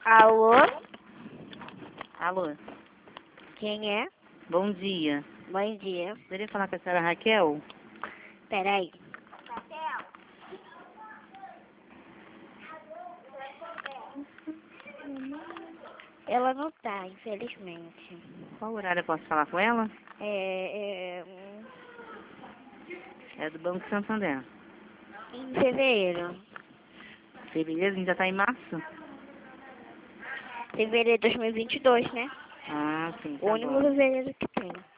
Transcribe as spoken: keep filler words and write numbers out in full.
Alô? Alô, Quem é? bom dia. Bom dia. Poderia falar com a senhora Raquel? Peraí. Ela não tá, infelizmente. Qual horário eu posso falar com ela? É, é, hum, É do Banco Santander. em fevereiro. Fevereiro, a gente já tá em março? Fevereiro de dois mil e vinte e dois, né? Ah, sim, O tá único bom. fevereiro que tem.